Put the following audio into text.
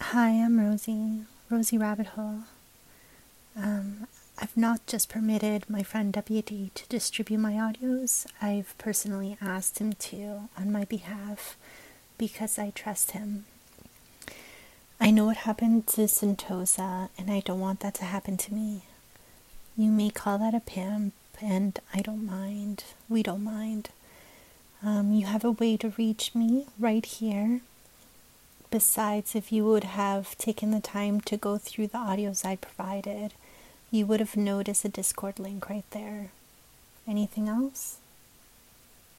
Hi, I'm Rosie Rabbit Hole. I've not just permitted my friend WD to distribute my audios, I've personally asked him to on my behalf because I trust him. I know what happened to Sentosa, and I don't want that to happen to me. You may call that a pimp, and I don't mind. We don't mind. You have a way to reach me right here. Besides, if you would have taken the time to go through the audios I provided, you would have noticed a Discord link right there. Anything else?